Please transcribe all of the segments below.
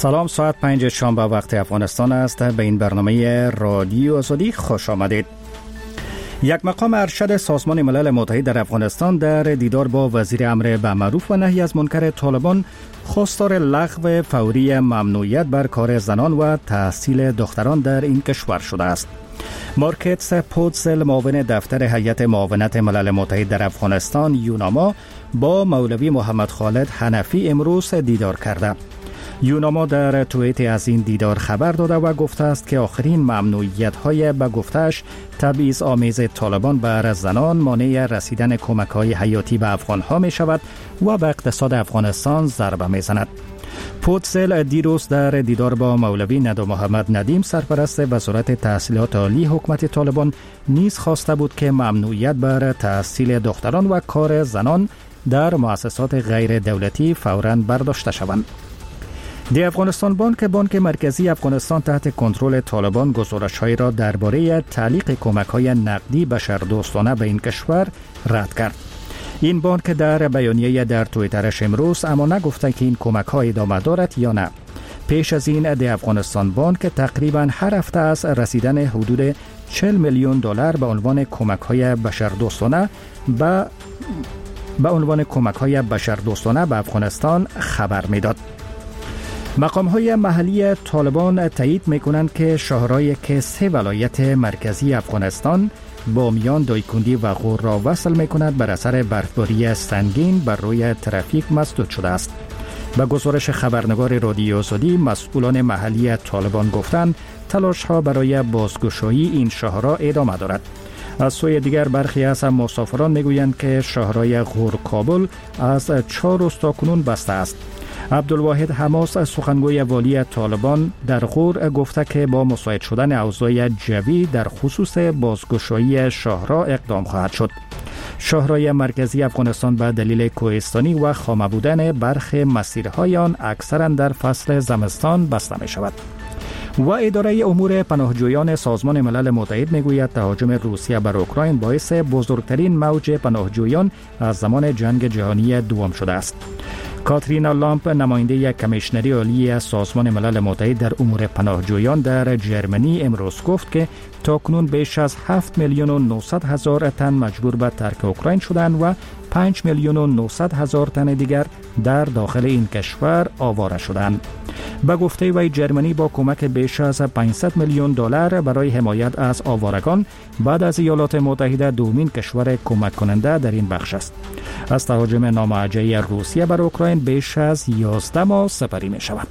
سلام، ساعت 5 شام به وقت افغانستان است. به این برنامه رادیو آزادی خوش آمدید. یک مقام ارشد سازمان ملل متحد در افغانستان در دیدار با وزیر امر بالمعروف و نهی از منکر طالبان خواستار لغو فوری ممنوعیت بر کار زنان و تحصیل دختران در این کشور شده است. مارکتس پودسل، معاون دفتر هیئت معاونت ملل متحد در افغانستان یوناما، با مولوی محمد خالد حنفی امروز دیدار کرده. یوناما در توییت از این دیدار خبر داده و گفته است که آخرین ممنوعیت‌های به گفته‌اش تبعیض آمیز طالبان بر زنان مانع رسیدن کمک‌های حیاتی به افغان‌ها می‌شود و به اقتصاد افغانستان ضربه می‌زند. پودسل دیروز در دیدار با مولوی ندو محمد ندیم، سرپرست وزارت تحصیلات عالی حکومت طالبان، نیز خواسته بود که ممنوعیت بر تحصیل دختران و کار زنان در مؤسسات غیر دولتی فوراً برداشته شوند. دی افغانستان بانک مرکزی افغانستان تحت کنترل طالبان گزارش‌هایی را درباره تعلیق کمک‌های نقدی بشردوستانه به این کشور رد کرد. این بانک در بیانیه در توییترش امروز اما نگفته که این کمک‌ها ادامه دارد یا نه. پیش از این دی افغانستان بانک تقریباً هر هفته از رسیدن حدود 40 میلیون دلار به عنوان کمک‌های بشردوستانه به افغانستان خبر می‌داد. مقام‌های محلی طالبان تایید می‌کنند که شهرهایی که 3 ولایت مرکزی افغانستان بامیان، دایکندی و غور را وصل می‌کند بر اثر برفباری سنگین بر روی ترافیک مسدود شده است. به گزارش خبرنگار رادیو آزادی، مسئولان محلی طالبان گفتند تلاش‌ها برای بازگشایی این شهرها ادامه دارد. از سوی دیگر برخی از مسافران می‌گویند که شهرهای غور کابل از 4 روز تاکنون بسته است. عبدالواحد حماس، سخنگوی والی طالبان در غور، گفته که با مساعد شدن اوضاع جوی در خصوص بازگشایی شهرها اقدام خواهد شد. شهرهای مرکزی افغانستان به دلیل کوهستانی و خامه بودن برخی مسیرهای آن اکثرا در فصل زمستان بسته می شود. و اداره امور پناهجویان سازمان ملل متحد میگوید تهاجم روسیه بر اوکراین باعث بزرگترین موج پناهجویان از زمان جنگ جهانی دوم شده است. کاترینا لامپ، نماینده کمیشنری عالی سازمان ملل متحد در امور پناهجویان در جرمنی، امروز گفت که تاکنون بیش از 7 میلیون و 900 هزار تن مجبور به ترک اوکراین شدند و 5 میلیون و 900 هزار تن دیگر در داخل این کشور آواره شدند. به گفته وی، جرمنی با کمک بیش از 500 میلیون دلار برای حمایت از آوارگان بعد از ایالات متحده دومین کشور کمک کننده در این بخش است. از تهاجم نامرجعی روسیه بر اوکراین بیش از 11 ماه سپری می شود.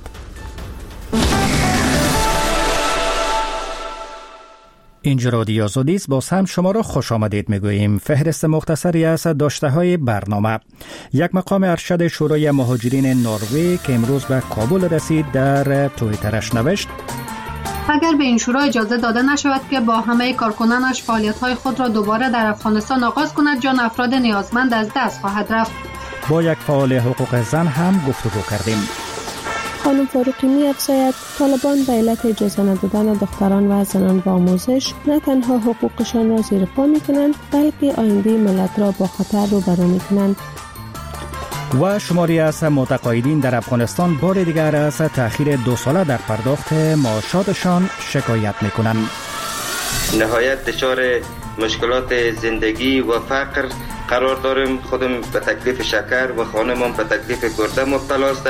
اینجا رادیو آزادی است. باز هم شما را خوش آمدید میگوییم. فهرست مختصری از داشته‌های برنامه. یک مقام ارشد شورای مهاجرین نروژ که امروز به کابل رسید در توییترش نوشت: اگر به این شورا اجازه داده نشود که با همه کارکنانش فعالیت‌های خود را دوباره در افغانستان آغاز کند، جان افراد نیازمند از دست خواهد رفت. با یک فعال حقوق زن هم گفتگو کردیم. خانم فاروقی می‌افزاید طالبان به علت اجازه ندادن دختران و زنان به آموزش نه تنها حقوقشان را زیر پا می‌کنند، بلکه آینده ملت را با خطر روبرو می‌کنند. و شماری از متقاعدین در افغانستان بار دیگر از تأخیر 2 ساله در پرداخت معاشاتشان شکایت می‌کنند. نهایت دچار مشکلات زندگی و فقر قرار داریم. خودم به تکلیف شکر و خانمم به تکلیف گرده مبتلا است.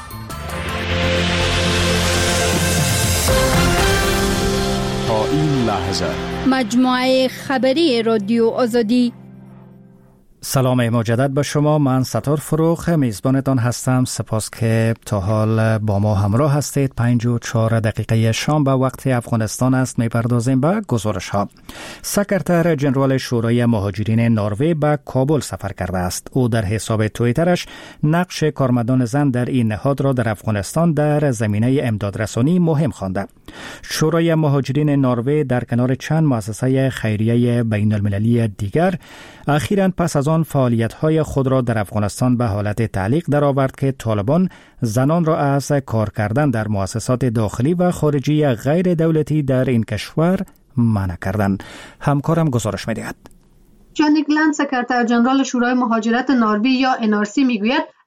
تا این لحظه مجموعه خبری رادیو آزادی. سلام مجدد به شما. من ستار فروخ میزبانتان هستم. سپاس که تا حال با ما همراه هستید. 5:04 شام به وقت افغانستان است. میپردازیم به گزارش ها. سکرتر جنرال شورای مهاجرین نروژ به کابل سفر کرده است. او در حساب توییترش نقش کارمندان زن در این نهاد را در افغانستان در زمینه امدادرسانی مهم خوانده. شورای مهاجرین نروژ در کنار چند مؤسسه خیریه بین المللی دیگر اخیراً پس از آن فعالیت‌های خود را در افغانستان به حالت تعلیق درآورد که طالبان زنان را از کار کردن در مؤسسات داخلی و خارجی غیر دولتی در این کشور منع کردند. همکارم گزارش می‌دهد. جانی گلند، سکرتر جنرال شورای مهاجرت نروژ یا NRC میگوید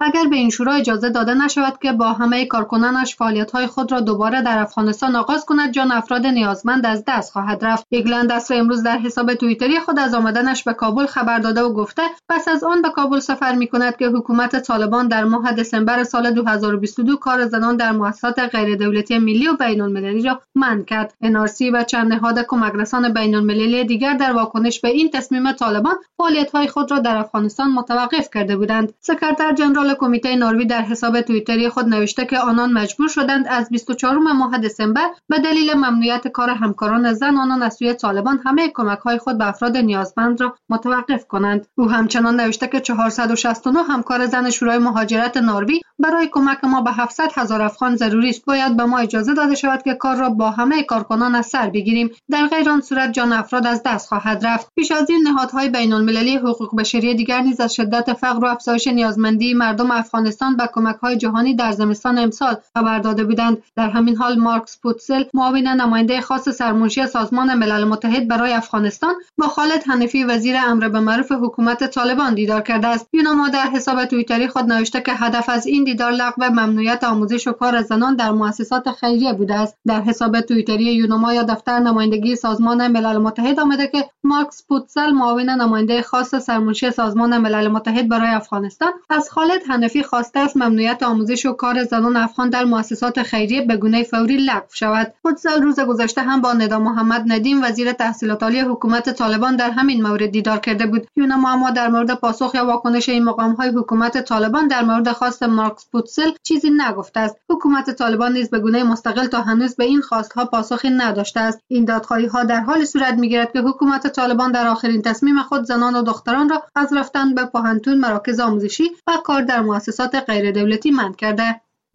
اگر به این شورا اجازه داده نشود که با همه کارکنانش فعالیت‌های خود را دوباره در افغانستان آغاز کند، جان افراد نیازمند از دست خواهد رفت. ایگلند عصر امروز در حساب توییتری خود از آمدنش به کابل خبر داده و گفته پس از آن به کابل سفر می‌کند که حکومت طالبان در ماه دسامبر سال 2022 کار زنان در مؤسسات غیردولتی ملی و بین‌المللی را منع کرد. NRC و چند نهاد کمک‌رسان بین‌المللی دیگر در واکنش به این تصمیم طالبان فعالیت‌های خود را در افغانستان متوقف کرده بودند. سکرتر جنرال کمیته نروژ در حساب توییتری خود نوشته که آنان مجبور شدند از 24 ماه دسامبر به دلیل ممنوعیت کار همکاران زنان از سوی طالبان همه کمک‌های خود به افراد نیازمند را متوقف کنند. او همچنان نوشته که 469 همکار زن شورای مهاجرت نروژ برای کمک ما به 700,000 افغان ضروری است. باید به ما اجازه داده شود که کار را با همه کارکنان از سر بگیریم، در غیر آن صورت جان افراد از دست خواهد رفت. پیش از این نهادهای بین‌المللی حقوق بشری دیگر نیز از شدت فقر و افزایش نیازمندی مردم افغانستان به کمک‌های جهانی در زمستان امسال خبر داده بودند. در همین حال مارکس پوتسل، معاون نماینده خاص سرمنشی سازمان ملل متحد برای افغانستان، با خالد حنفی وزیر امر بالمعروف حکومت طالبان دیدار کرده است. یوناما در حساب توییتری خود نوشته که هدف از این دیدار لغو ممنوعیت آموزش و کار زنان در مؤسسات خیریه بوده است. در حساب توییتری یوناما یا دفتر نمایندگی سازمان ملل متحد آمده که مارکس پوتسل، معاون نماینده خاص سرمنشی سازمان ملل متحد برای افغانستان، از خالد حنفی خواسته است ممنوعیت آموزش و کار زنان افغان در مؤسسات خیریه به گونه فوری لغو شود. پوتسل روز گذشته هم با ندا محمد ندیم، وزیر تحصیلات عالی حکومت طالبان، در همین مورد دیدار کرده بود. یوناما اما در مورد پاسخ یا واکنش این مقام‌های حکومت طالبان در مورد خواست مارکس پوتسل چیزی نگفته است. حکومت طالبان نیز به گونه مستقل تا هنوز به این خواست‌ها پاسخی نداشته است. این دادخواهی‌ها در حال صورت می‌گیرد که حکومت طالبان در آخرین تصمیم خود زنان و دختران را از رفتن به پوهنتون، مراکز آموزشی و کار در مؤسسات غیردولتی منع کرده.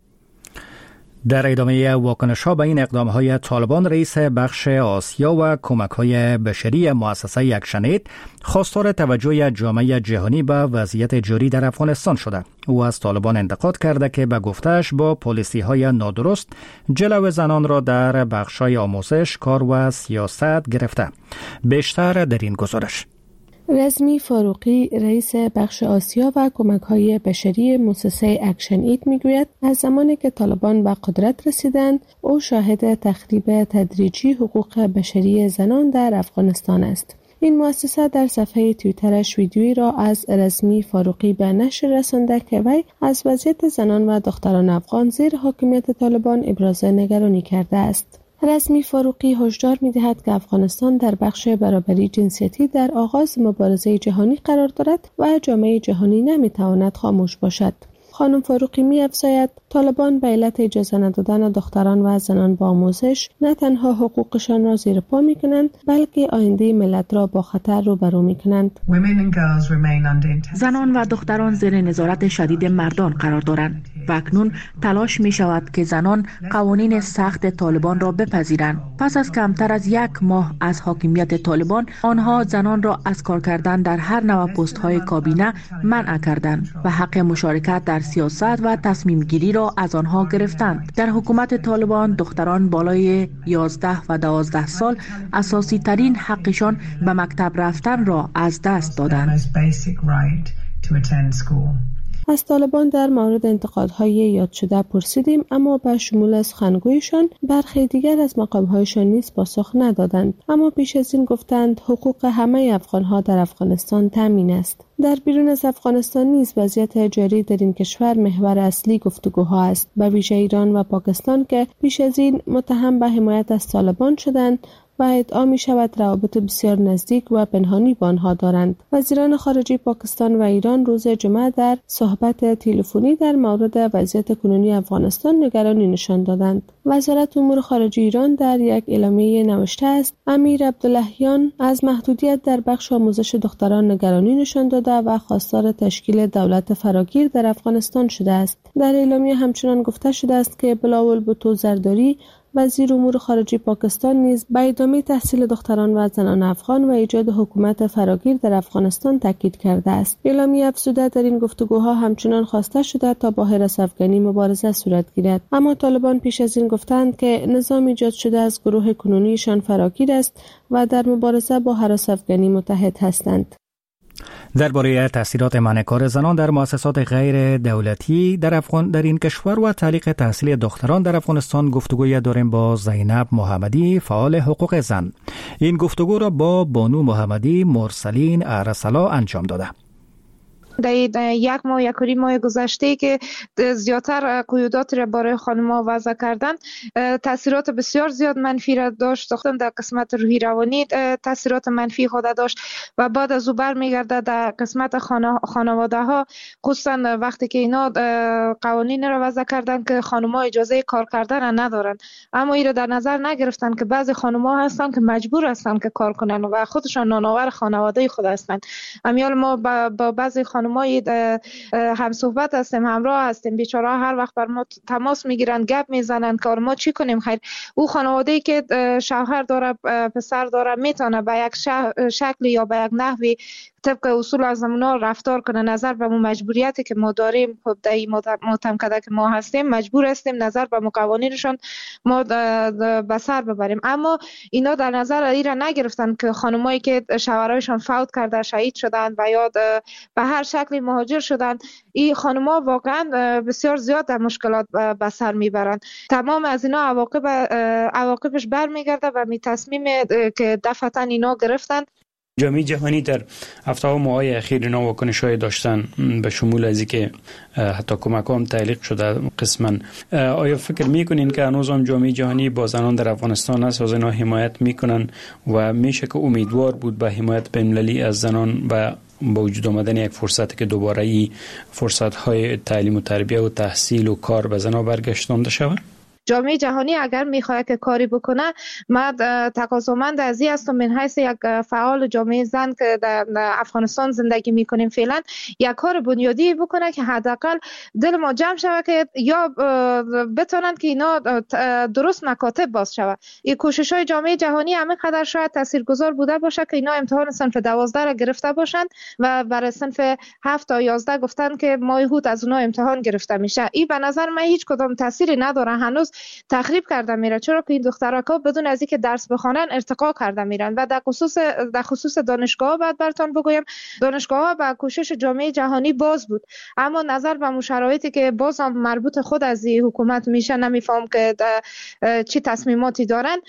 در ادامه واکنش‌ها به این اقدام‌های طالبان، رئیس بخش آسیا و کمک‌های بشری مؤسسه اکشن‌اید خواستار توجه جامعه جهانی به وضعیت جاری در افغانستان شده. او از طالبان انتقاد کرده که به گفته‌اش با پالیسی‌های نادرست جلو زنان را در بخش‌های آموزش، کار و سیاست گرفته. بیشتر در این گزارش. رزمی فاروقی، رئیس بخش آسیا و کمک‌های بشری مؤسسه اکشن‌اید میگوید از زمانی که طالبان به قدرت رسیدند، او شاهد تخریب تدریجی حقوق بشری زنان در افغانستان است. این مؤسسه در صفحه توییترش ویدیویی را از رزمی فاروقی به نشر رسانده که وی از وضعیت زنان و دختران افغان زیر حاکمیت طالبان ابراز نگرانی کرده است. رزمی فاروقی هشدار می‌دهد که افغانستان در بخش برابری جنسیتی در آغاز مبارزه جهانی قرار دارد و جامعه جهانی نمی‌تواند خاموش باشد. خانم فاروقی می‌افزاید طالبان به علت اجازه ندادن دختران و زنان با آموزش نه تنها حقوقشان را زیر پا می‌کنند، بلکه آینده ملت را با خطر روبرو می‌کنند. زنان و دختران زیر نظارت شدید مردان قرار دارند و اکنون تلاش می‌شود که زنان قوانین سخت طالبان را بپذیرند. پس از کمتر از 1 ماه از حاکمیت طالبان، آنها زنان را از کار کردن در هر نوع پست‌های کابینه منع کردند و حق مشارکت در سیاست و تصمیم گیری را از آنها گرفتند. در حکومت طالبان دختران بالای 11 و 12 سال اساسی ترین حقشان به مکتب رفتن را از دست دادند. از طالبان در مورد انتقادهای یاد شده پرسیدیم، اما به شمول سخنگویشان برخی دیگر از مقامهایشان نیز پاسخ ندادند. اما پیش از این گفتند حقوق همه افغانها در افغانستان تامین است. در بیرون از افغانستان نیز وضعیت جاری در این کشور محور اصلی گفتگوها است، به ویژه ایران و پاکستان که پیش از این متهم به حمایت از طالبان شدند و ادعا می شود روابط بسیار نزدیک و پنهانی با آنها دارند. وزیران خارجه پاکستان و ایران روز جمعه در صحبت تلفنی در مورد وضعیت کنونی افغانستان نگرانی نشان دادند. وزارت امور خارجه ایران در یک اعلامیه نوشته است امیر عبداللهیان از محدودیت در بخش آموزش دختران نگرانی نشان داده و خواستار تشکیل دولت فراگیر در افغانستان شده است. در اعلامیه همچنان گفته شده است که بلاول بھٹو زرداری، وزیر امور خارجه پاکستان، نیز به ادامه تحصیل دختران و زنان افغان و ایجاد حکومت فراگیر در افغانستان تاکید کرده است. اعلامیه افزوده در این گفتگوها همچنان خواسته شده تا با حراس افغانی مبارزه صورت گیرد، اما طالبان پیش از این گفتند که نظام ایجاد شده از گروه کنونیشان فراگیر است و در مبارزه با حراس افغانی متحد هستند. درباره تاثیرات منع کار زنان در مؤسسات غیر دولتی در این کشور و تعلیق تحصیل دختران در افغانستان گفتگوی داریم با زینب محمدی، فعال حقوق زن. این گفتگو را با بانو محمدی مرسلین ارسلا انجام داده. در یک ماه گذشته که زیادتر قیودات را برای خانم‌ها وضع کردن، تاثیرات بسیار زیاد منفی را داشت. در قسمت روحی روانی تاثیرات منفی خود داشت و بعد از او برمیگرده در قسمت خانواده ها، خصوصا وقتی که اینا قوانین را وضع کردن که خانم‌ها اجازه کار کردن ندارن، اما این را در نظر نگرفتن که بعضی خانم‌ها هستن که مجبور هستن که کار کنن و خودشان نانآور خانواده خود هستن. امیال ما با بعضی ما هم صحبت هستیم، همراه هستیم، بیچاره هر وقت بر ما تماس میگیرن، گپ میزنن که ما چی کنیم. خیر، او خانواده‌ای که شوهر داره، پسر داره، میتونه به یک شکل یا به یک نحوی طبق اصول از اونا رفتار کنه. نظر به مجبوریتی که ما داریم، خب در این معتمکده که ما هستیم مجبور هستیم نظر به قوانینشون ما به سر ببریم. اما اینا در نظر ایرا نگرفتن که خانمایی که شوهرایشون فوت کرده، شهید شدن و یا به هر شکلی مهاجر شدن، این خانم‌ها واقعا بسیار زیاد در مشکلات به سر میبرند. تمام از اینا عواقبش برمیگرده و می تصمیم که دفعتا اینا گرفتن. جامعه جهانی در هفته و ماهای اخیر اینا واکنش‌های داشتن، به شمول از اینکه حتی کمک هم تعلیق شده قسما. آیا فکر میکنین که هنوز هم جامعه جهانی با زنان در افغانستان هست، از اینا حمایت میکنن و میشه که امیدوار بود به حمایت بین‌المللی از زنان و با وجود آمدن یک فرصتی که دوباره ای فرصت‌های تعلیم و تربیت و تحصیل و کار به زنان برگشتانده شود؟ جامعه جهانی اگر میخواد که کاری بکنه، من تقاضامند از این هستم من حیث یک فعال جامعه زن که در افغانستان زندگی میکنیم فعلا، یک کار بنیادی بکنه که حداقل دل ما جمع شود که یا بتونن که اینا درست مکاتب باز شود. این کوشش های جامعه جهانی همه قدر شاید تاثیرگذار بوده باشه که اینا امتحان صنف 12 را گرفته باشن و برای صنف 7 تا 11 گفتن که ماه هوت از اونها امتحان گرفته میشه. این به نظر من هیچ کدام تاثیری نداره، هنوز تخریب کرده میره، چرا که این دخترها بدون از اینکه درس بخونن ارتقا کرده میرن. و در خصوص دانشگاه ها براتون بگویم، دانشگاه ها با کوشش جامعه جهانی باز بود، اما نظر به شرایطی که باز هم مربوط خود از حکومت میشه، نمیفهم که چی تصمیماتی دارن،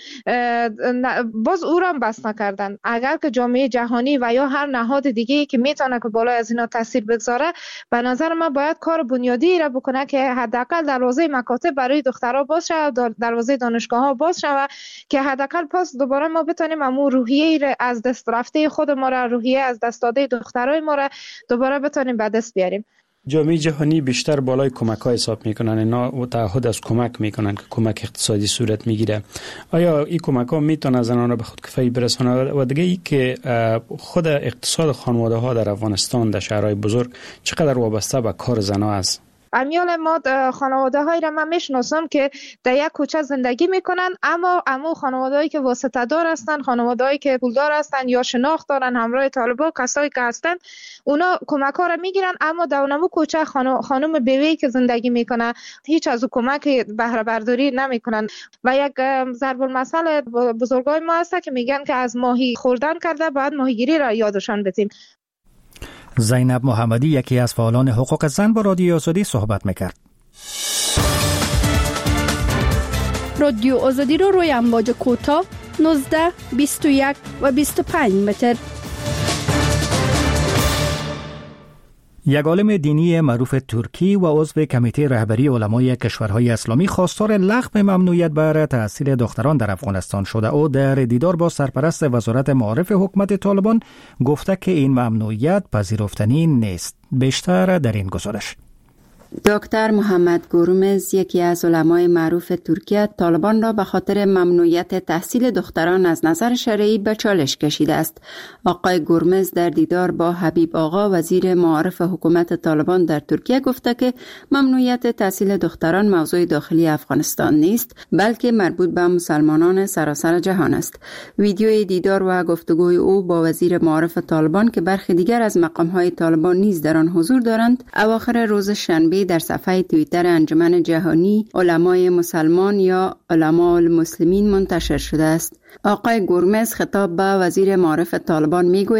باز او را بس نکردن. اگر که جامعه جهانی و یا هر نهاد دیگه که میتونه که بالای از اینا تاثیر بگذاره، به نظر من باید کار بنیادی را بکنه که حداقل دروازه مکاتب برای دخترها باز شود، دروازه دانشگاه ها باز شود، که حداقل پس دوباره ما بتونیم امو روحیه از دست رفته خود ما را، روحیه از دست داده دخترای ما را دوباره بتونیم به دست بیاریم. جامعه جهانی بیشتر بالای کمک‌ها حساب میکنن، اینا تعهد از کمک میکنن که کمک اقتصادی صورت میگیره. آیا این کمک‌ها میتونه زنان را به خودکفایی برسونه؟ و دیگه ای که خود اقتصاد خانواده‌ها در افغانستان در شهرهای بزرگ چقدر وابسته به کار زنان است؟ امیال ما خانواده هایی را من میشناسم که در یک کوچه زندگی میکنن، اما خانواده هایی که واسطه دار هستن، خانواده هایی که پولدار هستن یا شناخت دارن همراه طالبان، کسایی که هستن، اونا کمک ها را میگیرن، اما در اونمو کوچه خانم بیوی که زندگی میکنه هیچ از او کمک بهره برداری نمیکنن. و یک ضرب المثل بزرگای ما هست که میگن که از ماهی خوردن کرده باید ماهیگیری را یادشان بدیم. زینب محمدی، یکی از فعالان حقوق زن، با رادیو آزادی صحبت میکرد. رادیو آزادی رو روی امواج کوتاه 19، 21 و 25 متر. یک عالم دینی معروف ترکی و عضو کمیته رهبری علمای کشورهای اسلامی خواستار لغو ممنوعیت بر تحصیل دختران در افغانستان شده. او در دیدار با سرپرست وزارت معارف حکومت طالبان گفته که این ممنوعیت پذیرفتنی نیست. بیشتر در این گزارش. دکتر محمد گورمز، یکی از علمای معروف ترکیه، طالبان را به خاطر ممنوعیت تحصیل دختران از نظر شرعی به چالش کشیده است. آقای گورمز در دیدار با حبیب آقا، وزیر معارف حکومت طالبان در ترکیه، گفته که ممنوعیت تحصیل دختران موضوع داخلی افغانستان نیست، بلکه مربوط به مسلمانان سراسر جهان است. ویدیوی دیدار و گفتگوی او با وزیر معارف طالبان که برخی دیگر از مقام‌های طالبان نیز در آن حضور دارند، اواخر روز شنبه در صفحه توییتر انجمن جهانی علمای مسلمان یا علماء المسلمین منتشر شده است. آقای گورمز خطاب به وزیر معارف طالبان می گوید: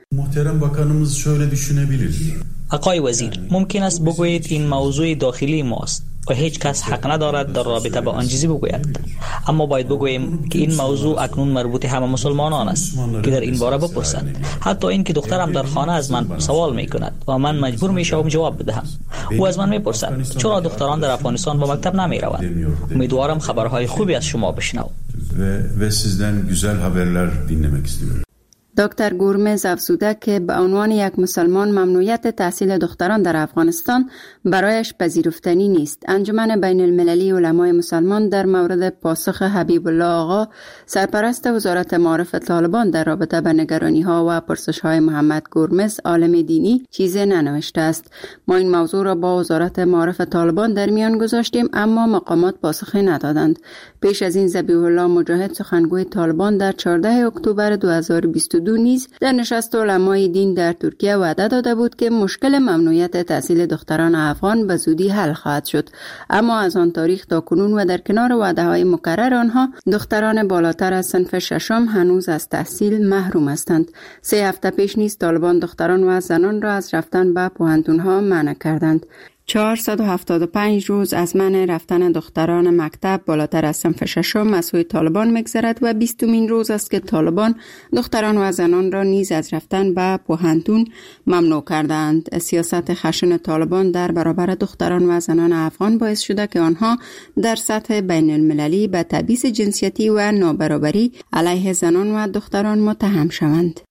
Muhterem Bakanımız şöyle düşünebilir. آقای وزیر، ممکن است بگویید این موضوع داخلی ماست و هیچ کس حق ندارد در رابطه با آن چیزی بگوید، اما باید بگوییم که این موضوع اکنون مربوط همه مسلمانان است که در این باره بپرسند. حتی این که دخترم در خانه از من سوال می کند و من مجبور می شوم جواب بدهم. او از من می پرسد چرا دختران در افغانستان به مکتب نمی روند. امیدوارم خبرهای خوبی از شما بشنوم. و sizden güzel haberler dinlemek istiyorum. دکتر گورمز افزوده که به عنوان یک مسلمان ممنوعیت تحصیل دختران در افغانستان برایش پذیرفتنی نیست. انجمن بین المللی علمای مسلمان در مورد پاسخ حبیب الله آقا سرپرست وزارت معارف طالبان در رابطه به نگرانی ها و پرسش های محمد گورمز عالم دینی چیزی ننوشته است. ما این موضوع را با وزارت معارف طالبان در میان گذاشتیم اما مقامات پاسخی ندادند. پیش از این ذبیح الله مجاهد سخنگوی طالبان در 14 اکتبر 2022 نیز در نشست علمای دین در ترکیه وعده داده بود که مشکل ممنوعیت تحصیل دختران افغان به زودی حل خواهد شد، اما از آن تاریخ تا کنون و در کنار وعده‌های مکرر آنها دختران بالاتر از صنف ششم هنوز از تحصیل محروم هستند. 3 هفته پیش نیز طالبان دختران و زنان را از رفتن به پوهنتون‌ها منع کردند. 475 روز از منع رفتن دختران مکتب بالاتر از صنف ششم از سوی طالبان می‌گذرد و 20مین روز است که طالبان دختران و زنان را نیز از رفتن به پوهنتون ممنوع کردند. سیاست خشن طالبان در برابر دختران و زنان افغان باعث شده که آنها در سطح بین المللی به تبعیض جنسیتی و نابرابری علیه زنان و دختران متهم شوند.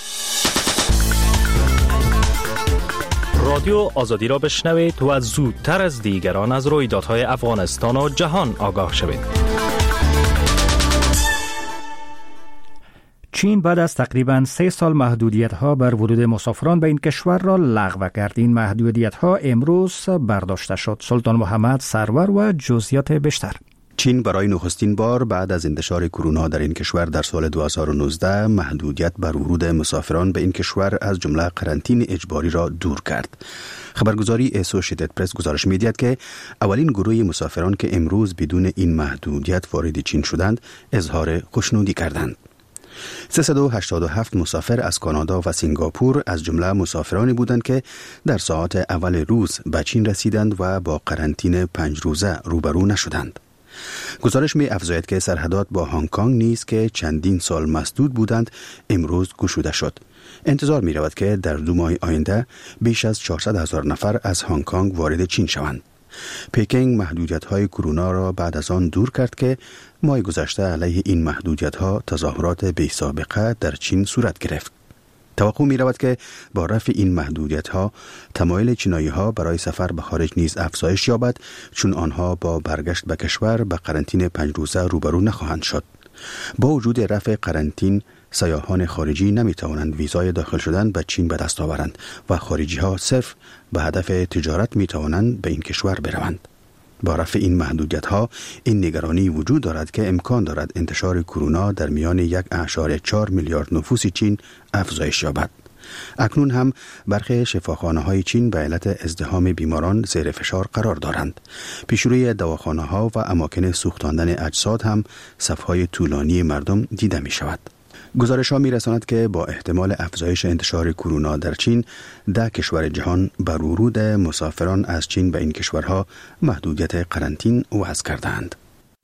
رادیو آزادی را بشنوید و زودتر از دیگران از رویدادهای افغانستان و جهان آگاه شوید. چین بعد از تقریباً 3 سال محدودیت‌ها بر ورود مسافران به این کشور را لغو کرد. این محدودیت‌ها امروز برداشته شد. سلطان محمد سرور و جزئیات بیشتر. چین برای نخستین بار بعد از انتشار کرونا در این کشور در سال 2019 محدودیت بر ورود مسافران به این کشور از جمله قرنطینه اجباری را دور کرد. خبرگزاری اسوشیتد پرس گزارش می‌دهد که اولین گروه مسافران که امروز بدون این محدودیت وارد چین شدند اظهار خوشنودی کردند. 387 مسافر از کانادا و سنگاپور از جمله مسافرانی بودند که در ساعات اول روز به چین رسیدند و با قرنطینه 5 روزه روبرو نشدند. گزارش می افزاید که سرحدات با هنگ کنگ نیز که چندین سال مسدود بودند امروز گشوده شد. انتظار می رود که در 2 ماه آینده بیش از 400,000 نفر از هنگ کنگ وارد چین شوند. پکینگ محدودیت‌های کرونا را بعد از آن دور کرد که ماه گذشته علیه این محدودیت‌ها تظاهرات بی سابقه در چین صورت گرفت. توقع می رود که با رفع این محدودیت‌ها تمایل چینایی‌ها برای سفر به خارج نیز افزایش یابد، چون آنها با برگشت به کشور به قرنطینه 5 روزه روبرو نخواهند شد. با وجود رفع قرنطینه سیاحان خارجی نمی توانند ویزای داخل شدن به چین به دست آورند و خارجی‌ها صرف به هدف تجارت می توانند به این کشور بروند. با رفع این محدودیت‌ها این نگرانی وجود دارد که امکان دارد انتشار کرونا در میان 1.4 میلیارد نفوس چین افزایش یابد. اکنون هم برخی شفاخانه‌های چین به علت ازدحام بیماران زیر فشار قرار دارند. پیشروی دواخانه‌ها و اماکن سوختاندن اجساد هم صف‌های طولانی مردم دیده می‌شود. گزارش‌ها می‌رساند که با احتمال افزایش انتشار کرونا در چین، 10 کشور جهان بر ورود مسافران از چین به این کشورها محدودیت قرنطینه وضع کردند.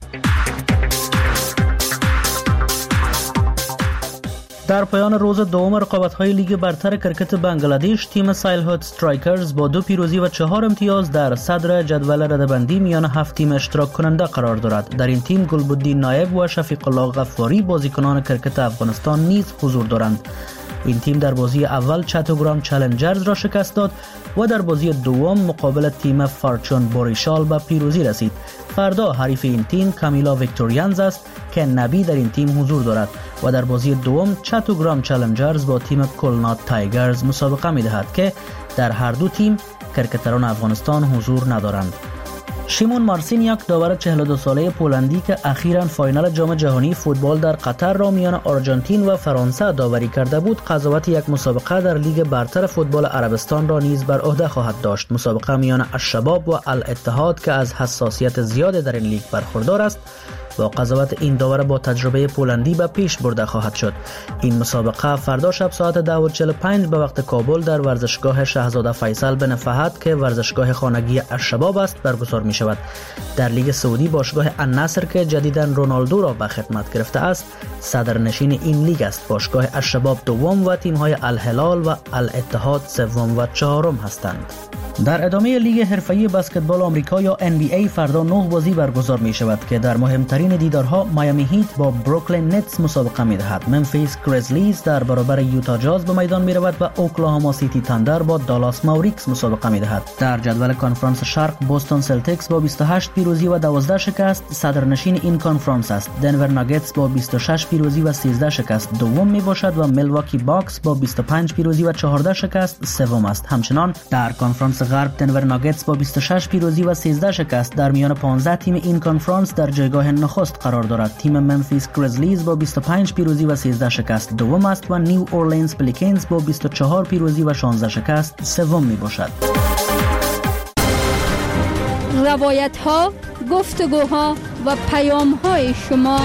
در پایان روز دوم رقابت‌های لیگ برتر کرکت بنگلادش، تیم سایلهوت استرایکرز با 2 پیروزی و 4 امتیاز در صدر جدول رده‌بندی میان 7 تیم اشتراک کننده قرار دارد. در این تیم گلبدین نایب و شفیق الله غفاری بازیکنان کرکت افغانستان نیز حضور دارند. این تیم در بازی اول چاتوگرام چالنجرز را شکست داد و در بازی دوم مقابل تیم فارچون بوریشال به پیروزی رسید. فردا حریف این تیم کامیلا ویکتوریانز است که نبی در این تیم حضور دارد و در بازی دوم چاتوگرام چالنجرز با تیم کلنات تایگرز مسابقه می‌دهد که در هر دو تیم کرکتران افغانستان حضور ندارند. شیمون مارسینیاک داور 42 ساله پولندی که اخیراً فاینال جام جهانی فوتبال در قطر را میان آرژانتین و فرانسه داوری کرده بود، قضاوت یک مسابقه در لیگ برتر فوتبال عربستان را نیز بر عهده خواهد داشت. مسابقه میان الشباب و الاتحاد که از حساسیت زیاد در این لیگ برخوردار است، با قضاوت این داور با تجربه پولندی به پیش برده خواهد شد. این مسابقه فردا شب ساعت 10:45 به وقت کابل در ورزشگاه شاهزاده فیصل بن فهد که ورزشگاه خانگی الشباب است برگزار می شود. در لیگ سعودی باشگاه النصر که جدیداً رونالدو را به خدمت گرفته است صدرنشین این لیگ است. باشگاه الشباب دوم و تیم‌های الهلال و الاتحاد سوم و چهارم هستند. در ادامه لیگ حرفه‌ای بسکتبال آمریکا یا NBA فردا 9 بازی برگزار می شود که در مهمترین دیدارها میامی هیت با بروکلین نتس مسابقه می دهد. ممفیس گریزلیز در برابر یوتا جاز به میدان می رود و اوکلاهاما سیتی تاندر با دالاس ماوریکس مسابقه می دهد. در جدول کنفرانس شرق بوستون سلتیکس با 28 پیروزی و 12 شکست صدرنشین این کنفرانس است. دنور ناگتس با 26 پیروزی و 13 شکست دوم می باشد و میلواکی باکس با 25 پیروزی و 14 شکست سوم است. همچنان در کنفرانس غرب دنور ناگتس با 26 پیروزی و 13 شکست در میان 15 تیم این کنفرانس در جایگاه نخست قرار دارد. تیم ممفیس گریزلیز با 25 پیروزی و 13 شکست دوم است و نیو اورلینز پلیکنز با 24 پیروزی و 16 شکست سوم می باشد. روایت ها، گفتگوها و پیام های شما.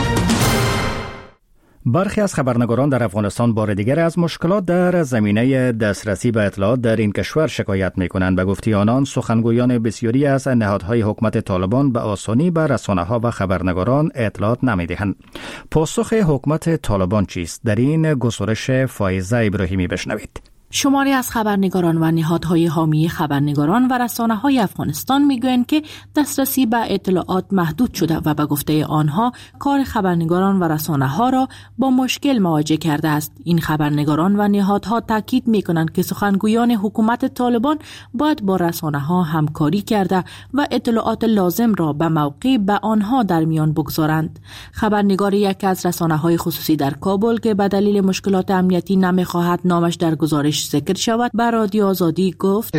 برخی از خبرنگاران در افغانستان بار دیگر از مشکلات در زمینه دسترسی به اطلاعات در این کشور شکایت می‌کنند. به گفته آنان سخنگویان بسیاری از نهادهای حکومت طالبان به آسانی به رسانه‌ها و خبرنگاران اطلاعات نمی‌دهند. پاسخ حکومت طالبان چیست؟ در این گزارش فائزه ابراهیمی بشنوید. شماری از خبرنگاران و نهادهای حامی خبرنگاران و رسانه‌های افغانستان میگویند که دسترسی به اطلاعات محدود شده و به گفته آنها کار خبرنگاران و رسانه‌ها را با مشکل مواجه کرده است. این خبرنگاران و نهادها تاکید می‌کنند که سخنگویان حکومت طالبان باید با رسانه‌ها همکاری کرده و اطلاعات لازم را به موقع به آنها در میان بگذارند. خبرنگار یکی از رسانه‌های خصوصی در کابل که به دلیل مشکلات امنیتی نمی‌خواهد نامش در گزارش ذکر شود به رادیو آزادی گفت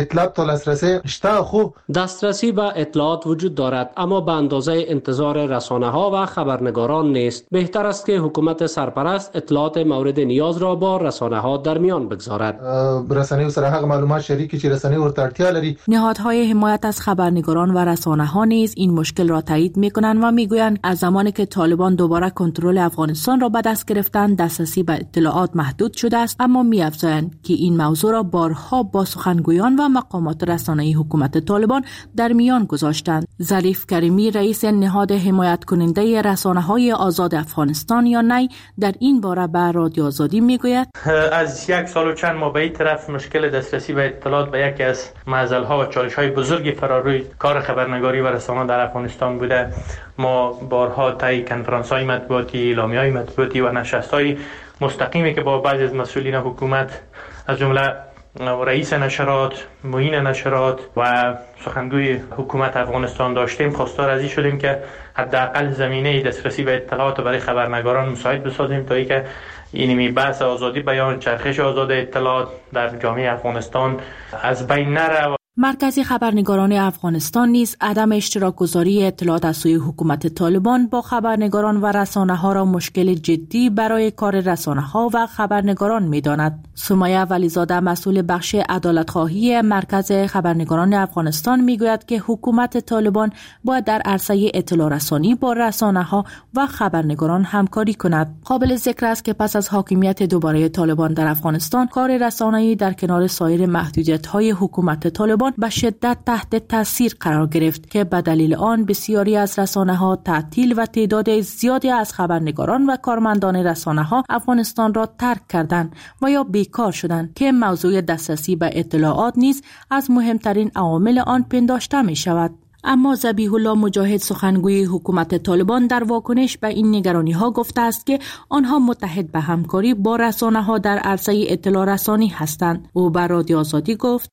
دسترسی به اطلاعات وجود دارد اما به اندازه انتظار رسانه‌ها و خبرنگاران نیست. بهتر است که حکومت سرپرست اطلاعات مورد نیاز را با رسانه‌ها در میان بگذارد. رسانه‌ها سره هغه معلومات شریکی چې رسانه‌ها ورته اړتیا لري. نهادهای حمایت از خبرنگاران و رسانه‌ها نیز این مشکل را تایید می‌کنند و می‌گویند از زمانی که طالبان دوباره کنترل افغانستان را به دست گرفتند دسترسی به اطلاعات محدود شده است، اما می‌افزایند که این موضوع را بارها با سخنگویان و مقامات رسانه‌ای حکومت طالبان در میان گذاشتند. ظریف کریمی رئیس نهاد حمایت کننده رسانه‌های آزاد افغانستان یا نی در این باره به رادیو آزادی میگوید از یک سال و چند ماه به این طرف مشکل دسترسی به اطلاعات به یکی از معضل‌ها و چالش‌های بزرگی فراروی کار خبرنگاری و رسانه در افغانستان بوده. ما بارها طی کنفرانس‌های مطبوعاتی، اعلامیه‌های مطبوعاتی و نشست‌های مستقیمی که با بعضی از مسئولین حکومت از جمله رئیس نشرات، معین نشرات و سخنگوی حکومت افغانستان داشتیم خواستار از این شدیم که حداقل زمینه دسترسی به اطلاعات برای خبرنگاران مساعد بسازیم تا اینکه اینمی بحث آزادی بیان، چرخش آزاد اطلاعات در جامعه افغانستان از بین نره. مرکز خبرنگاران افغانستان نیز عدم اشتراک گذاری اطلاعات از سوی حکومت طالبان با خبرنگاران و رسانه‌ها را مشکل جدی برای کار رسانه‌ها و خبرنگاران می‌داند. سمیه ولیزاده مسئول بخش عدالت‌خواهی مرکز خبرنگاران افغانستان می‌گوید که حکومت طالبان باید در عرصه اطلاع رسانی با رسانه‌ها و خبرنگاران همکاری کند. قابل ذکر است که پس از حاکمیت دوباره طالبان در افغانستان کار رسانه‌ای در کنار سایر محدودیت‌های حکومت طالبان به شدت تحت تاثیر قرار گرفت که به دلیل آن بسیاری از رسانه‌ها تعطیل و تعداد زیادی از خبرنگاران و کارمندان رسانه‌ها افغانستان را ترک کردند و یا بیکار شدند که موضوع دسترسی به اطلاعات نیز از مهمترین عوامل آن پنداشته می شود. اما ذبیح الله مجاهد سخنگوی حکومت طالبان در واکنش به این نگرانی‌ها گفته است که آنها متحد به همکاری با رسانه‌ها در عرصه اطلاع رسانی هستند. او بر رادیو آزادی گفت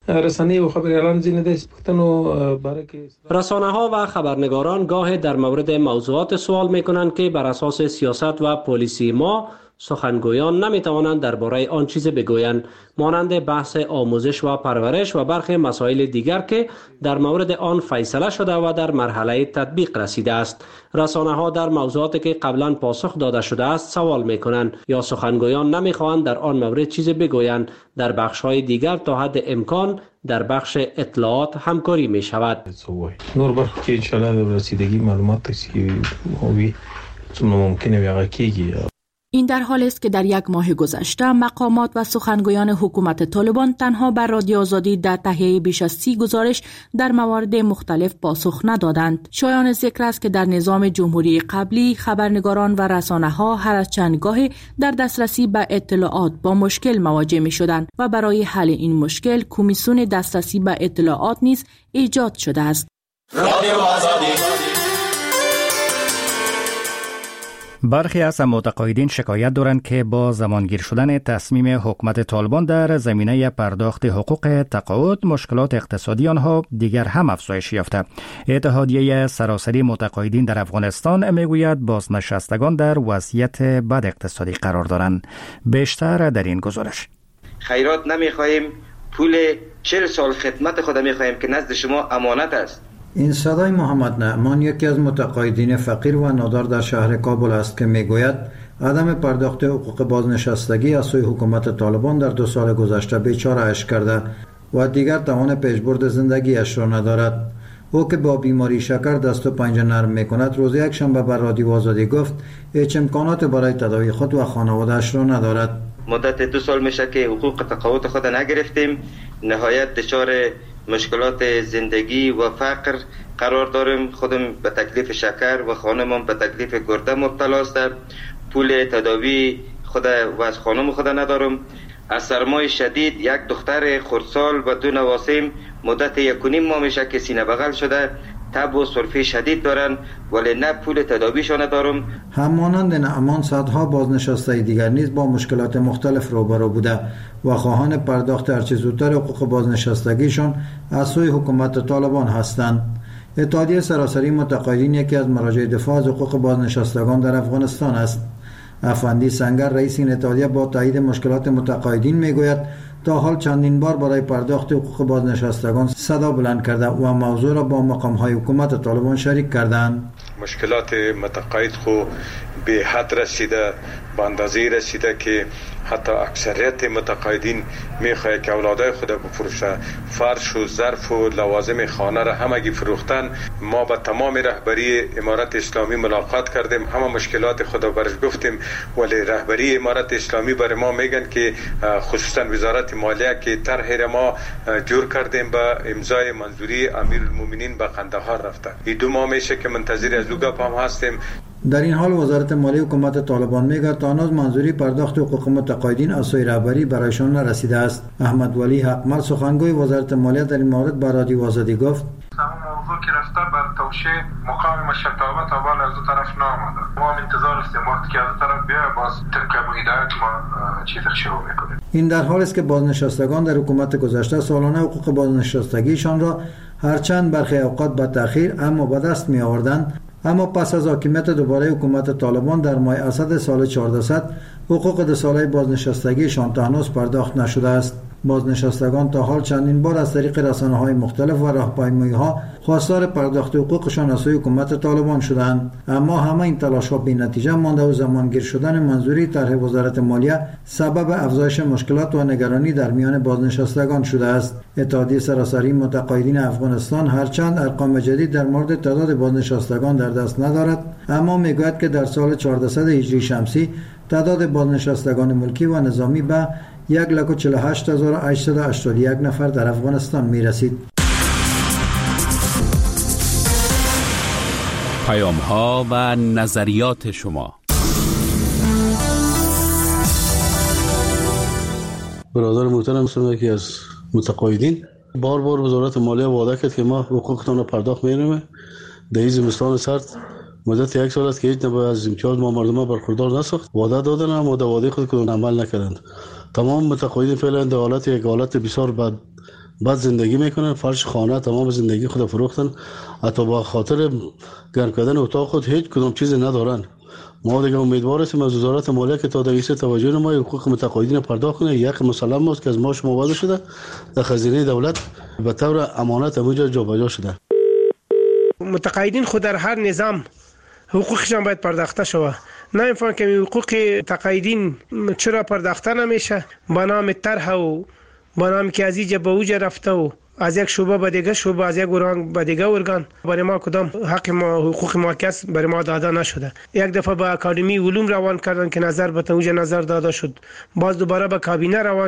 رسانه‌ها و خبرنگاران گاه در مورد موضوعات سوال می‌کنند که بر اساس سیاست و پالیسی ما سخنگویان نمیتوانند درباره آن چیز بگویند، مانند بحث آموزش و پرورش و برخی مسائل دیگر که در مورد آن فیصله شده و در مرحله تطبیق رسیده است. رسانه‌ها در موضوعاتی که قبلا پاسخ داده شده است سوال میکنند یا سخنگویان نمیخواهند در آن مورد چیز بگویند. در بخش‌های دیگر تا حد امکان در بخش اطلاعات همکاری می شود. نور بخش که انشاءالله رسیدگی معلومات ممکنه واقع کیږي. این در حالی است که در یک ماه گذشته مقامات و سخنگویان حکومت طالبان تنها بر رادیو آزادی در تهیه بیش از 30 گزارش در موارد مختلف پاسخ ندادند. شایان ذکر است که در نظام جمهوری قبلی خبرنگاران و رسانه‌ها هر از چند گاهی در دسترسی به اطلاعات با مشکل مواجه می‌شدند و برای حل این مشکل کمیسیون دسترسی به اطلاعات نیز ایجاد شده است. رادیو آزادی. برخی از متقاعدین شکایت دارند که با زمانگیر شدن تصمیم حکومت طالبان در زمینه پرداخت حقوق تقاعد مشکلات اقتصادی آنها دیگر هم افزایش یافته. اتحادیه سراسری متقاعدین در افغانستان میگوید بازنشستگان در وضعیت بد اقتصادی قرار دارند. بیشتر در این گزارش. خیرات نمیخواهیم، پول 40 سال خدمت خود میخواهیم که نزد شما امانت است. این صدای محمد نعمان یکی از متقاعدین فقیر و نادار در شهر کابل است که میگوید عدم پرداخت حقوق بازنشستگی از سوی حکومت طالبان در 2 سال گذشته بیچاره اش کرده و دیگر توان پیشبرد زندگیش را ندارد. او که با بیماری شکر دست و پنجه نرم میکند روز یک شنبه بر رادیو آزادی گفت هیچ امکانات برای تداوی خود و خانواده‌اش را ندارد. مدت 2 سال میشه که حقوق تقاعد خود نگرفتیم. نهایت دچار مشکلات زندگی و فقر قرار داریم. خودم به تکلیف شکر و خانمم به تکلیف گرده مبتلا است. پول تداوی خود و از خانم خود ندارم. از سرمای شدید یک دختر خردسال و 2 نواسیم مدت 1.5 ماه میشه که سینه بغل شده، تب و سرفه شدید دارن ولی نه پول تداویشان دارم. همانند نعمان صدها بازنشسته دیگر نیز با مشکلات مختلف روبرو بوده و خواهان پرداخت هرچه زودتر حقوق بازنشستگیشان از سوی حکومت طالبان هستند. اتحادیه سراسری متقاعدین یکی از مراجع دفاع از حقوق بازنشستگان در افغانستان است. افندی سنگر رئیس این اتحادیه با تایید مشکلات متقاعدین میگوید تا حال چندین بار برای پرداخت حقوق بازنشستگان صدا بلند کرده و موضوع را با مقام‌های حکومت طالبان شریک کردند. مشکلات متقاعد خو به حد رسیده، به اندازه رسیده که حتی اکثریت متقاعدین میخواه که اولادای خود بفروشه. فرش و ظرف و لوازم خانه را همگی فروختن. ما با تمام رهبری امارت اسلامی ملاقات کردیم، همه مشکلات خود برش گفتیم ولی رهبری امارت اسلامی برای ما میگن که خصوصا وزارت مالیه که طرح ما جور کردیم با امضای منظوری امیرالمومنین به قندهار رفته. این 2 ماه میشه که منتظر از او گپ هم هستیم. در این حال وزارت مالیه حکومت طالبان میگه تا هنوز منظوری پرداخت حقوق متقاعدین از سوی رهبری برایشان نرسیده است. احمد ولی حقمل سخنگوی وزارت مالیه در این مورد به رادیو آزادی گفت موضوع که رفته بر توشیح مقام شتابت اول از دو طرف نامده. ما انتظار هستیم وقتی که از دو طرف بیا باز طبق هدایت ما چیز شروع میکنیم. این در حالی است که بازنشستگان در حکومت گذشته سالانه حقوق بازنشستگیشان را هرچند برخی اوقات به تأخیر اما به دست می آوردند، اما پس از حاکمیت دوباره حکومت طالبان در ماه اسد سال 1400 حقوق 2 ساله بازنشستگیشان تا هنوز پرداخت نشده است. بازنشستگان تا حال چندین بار از طریق رسانه‌های مختلف و راهپیمایی‌ها خواستار پرداخت حقوقشان از سوی حکومت طالبان شدند، اما همه این تلاش‌ها بی‌نتیجه مانده و زمانگیر شدن منظوری طرح وزارت مالیه سبب افزایش مشکلات و نگرانی در میان بازنشستگان شده است. اتحادیه سراسری متقاعدین افغانستان هرچند ارقام جدید در مورد تعداد بازنشستگان در دست ندارد، اما میگوید که در سال 1400 هجری شمسی تعداد بازنشستگان ملکی و نظامی به 1,48,881 نفر در افغانستان می رسید. پیام ها و نظریات شما. برادر محترم هستم که از متقاعدین بار وزارت مالیه وعده کرد که ما حقوقتان را پرداخت می‌کنیم. در این زمستان سرد مدت 1 سال است که هیچ نوع از امتیاز ما مردم برخوردار نساخت. وعده دادن اما در وعده خود کدام عمل نکردند. تمام متقاعدین فعلا در حالت بسیار بد زندگی میکنن. فرش خانه تمام زندگی خود فروختن، حتی با خاطر گرم کردن اتاق خود هیچ کدام چیز ندارن. ما دیگه امیدوار هستیم از وزارت مالیه که تا دیگه توجه نمای حقوق متقاعدین پرداخت کنه. یک مسلم است که از ما شما وعده شده در خزینه دولت به طور امانت همونجا جابجا شده. متقاعدین خود در هر نظام حقوقشان باید پرداخته شود. نمی‌فهمم که حقوق تقاعدین چرا پرداخته نمیشه. با نام طرح و با نام که از اینجا به اوجا رفته و از یک شعبه به دیگه شعبه، از یک ارگان به دیگه ارگان برای ما کدام حق ما حقوق ما کس برای ما داده نشده. یک دفعه به اکادمی علوم روان کردن که نظر به توجه نظر داده شد، باز دوباره به کابینه روان